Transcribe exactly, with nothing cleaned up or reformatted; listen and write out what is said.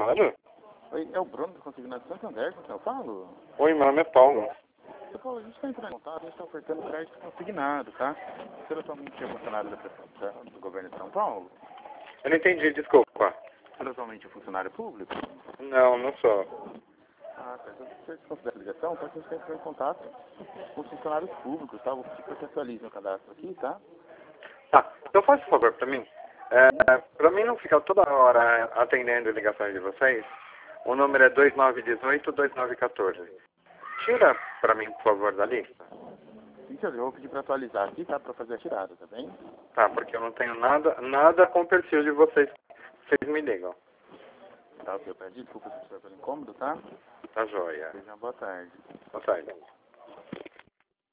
falando? Oi, é o Bruno do Consignado Santander com quem eu falo? Oi, meu nome é Paulo. Eu falo, a gente está entrando em contato, a gente está ofertando crédito consignado, tá? Você atualmente é funcionário da, da, do governo de São Paulo? Eu não entendi, desculpa. Você atualmente é funcionário público? Não, não sou. Ah, tá. Então, se você considera a ligação, pode ser que você entre em contato com os funcionários públicos, tá? Vou pedir que você atualize o cadastro aqui, tá? Tá, então faz um favor pra mim. É, pra mim não ficar toda hora atendendo ligações de vocês, o número é dois nove um oito, dois nove um quatro. Tira pra mim, por favor, da lista. Sim, eu vou pedir para atualizar aqui, tá? Para fazer a tirada, tá bem? Tá, porque eu não tenho nada, nada com o perfil de vocês. Vocês me ligam. Tá, ok, eu peço desculpa se estiver pelo incômodo, tá? Tá joia. Seja uma boa tarde. Boa tarde.